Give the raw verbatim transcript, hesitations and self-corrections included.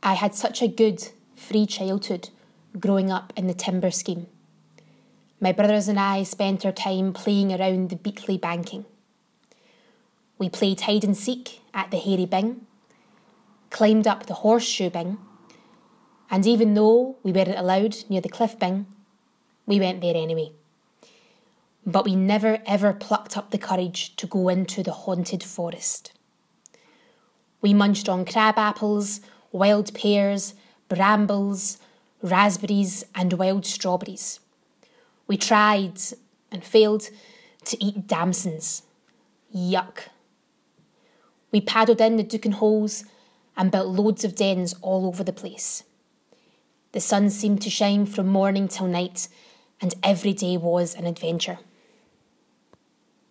I had such a good, free childhood growing up in the timber scheme. My brothers and I spent our time playing around the Beatley banking. We played hide and seek at the hairy bing, climbed up the horseshoe bing, and even though we weren't allowed near the cliff bing, we went there anyway. But we never ever plucked up the courage to go into the haunted forest. We munched on crab apples, wild pears, brambles, raspberries and wild strawberries. We tried and failed to eat damsons. Yuck. We paddled in the Dukin holes and built loads of dens all over the place. The sun seemed to shine from morning till night, and every day was an adventure.